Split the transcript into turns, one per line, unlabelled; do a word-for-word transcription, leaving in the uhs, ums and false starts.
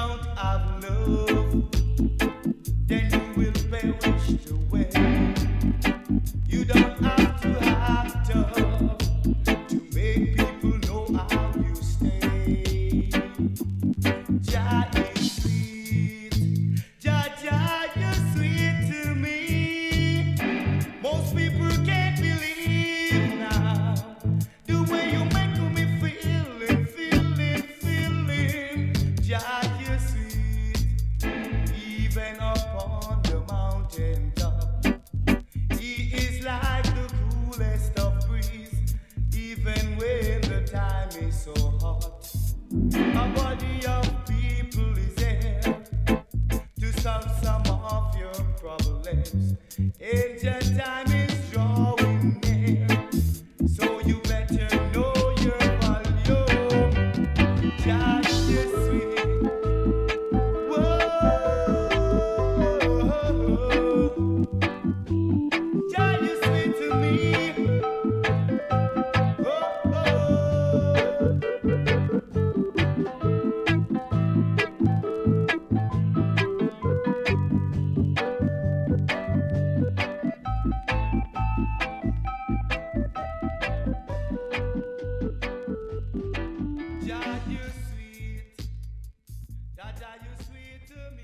don't have love, then you will perish away. You don't have to have tough to make people know how you stay. Jah is sweet, Jah Jah, you're sweet to me. Most people can't believe now the way you make me feeling, feeling, feeling. Jah, you're sweet, even up on the mountain top. He is like the coolest of breeze, even when the time is so hot. A body of people is there to solve some of your problems. Angel time is drawing near, so you better know your volume. Just you sweet, whoa, just you sweet to me. Oh, oh. Jah, you sweet, Jah, Jah, you sweet to me.